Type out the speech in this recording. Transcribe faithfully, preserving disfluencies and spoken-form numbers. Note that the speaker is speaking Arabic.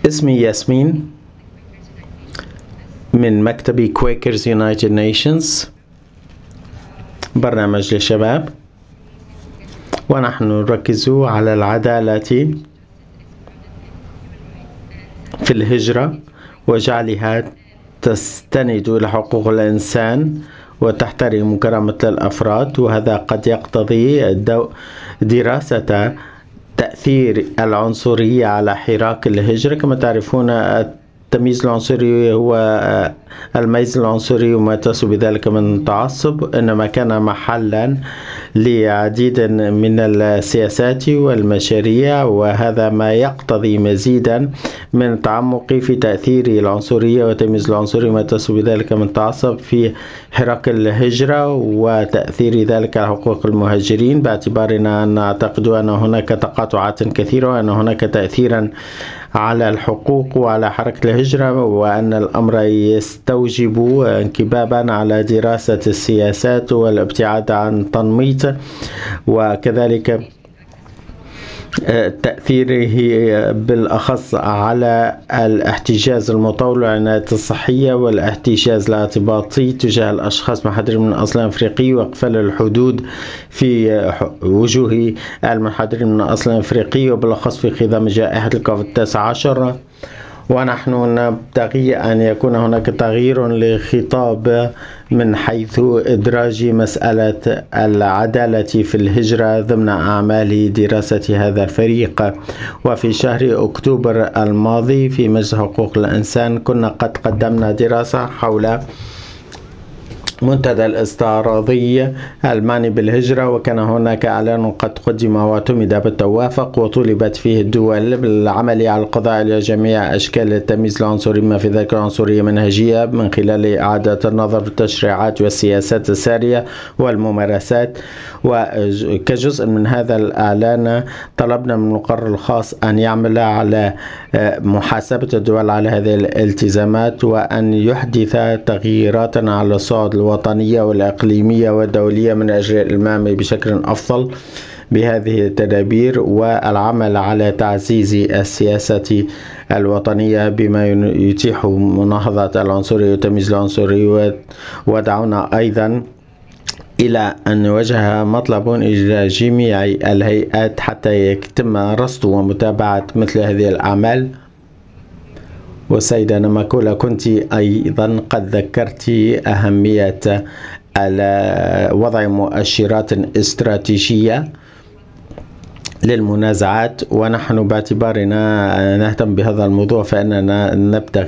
اسمي ياسمين من مكتب كويكرز يونايتد نيشنز، برنامج للشباب، ونحن نركز على العدالة في الهجرة وجعلها تستند إلى حقوق الإنسان وتحترم كرامة الأفراد، وهذا قد يقتضي دراسة تأثير العنصرية على حراك الهجرة. كما تعرفون التمييز العنصري هو الميز العنصري وما تصل بذلك من تعصب، إنما كان محلا لعديد من السياسات والمشاريع، وهذا ما يقتضي مزيدا من التعمق في تأثير العنصرية وتمييز العنصري وما تصل بذلك من تعصب في حراك الهجرة وتأثير ذلك على حقوق المهاجرين، باعتبارنا أن نعتقد أن هناك تقاطعات كثيرة وأن هناك تأثيرا على الحقوق وعلى حركة الهجرة، وأن الأمر يستوجب انكبابا على دراسة السياسات والابتعاد عن تنميط، وكذلك تأثيره بالأخص على الاحتجاز المطول والعناية الصحية والاحتجاز الاعتباطي تجاه الأشخاص المنحدرين من أصل أفريقي، وإقفال الحدود في وجوه المنحدرين من أصل أفريقي وبالأخص في خضم جائحة الكوفيد تسعة عشر. ونحن نبتغي أن يكون هناك تغيير لخطاب من حيث إدراج مسألة العدالة في الهجرة ضمن أعمال دراسة هذا الفريق. وفي شهر أكتوبر الماضي في مجلس حقوق الإنسان كنا قد قدمنا دراسة حول منتدى الاستعراضي المعني بالهجرة، وكان هناك إعلان قد قدم واعتمد بالتوافق، وطلبت فيه الدول بالعمل على القضاء على جميع أشكال التمييز العنصري بما في ذلك العنصرية منهجية من خلال إعادة النظر في التشريعات والسياسات السارية والممارسات. وكجزء من هذا الإعلان طلبنا من المقرر الخاص أن يعمل على محاسبة الدول على هذه الالتزامات، وأن يحدث تغييرات على الصعد الوطنية والإقليمية والدولية من أجل الإلمام بشكل أفضل بهذه التدابير، والعمل على تعزيز السياسة الوطنية بما يتيح مناهضة العنصرية والتمييز العنصري. ودعونا أيضا إلى أن نوجه مطلب إلى جميع الهيئات حتى يتم رصد ومتابعة مثل هذه الأعمال. والسيدة نماكولا، كنت أيضا قد ذكرت أهمية وضع مؤشرات استراتيجية للمنازعات، ونحن باعتبارنا نهتم بهذا الموضوع فإننا نبتغي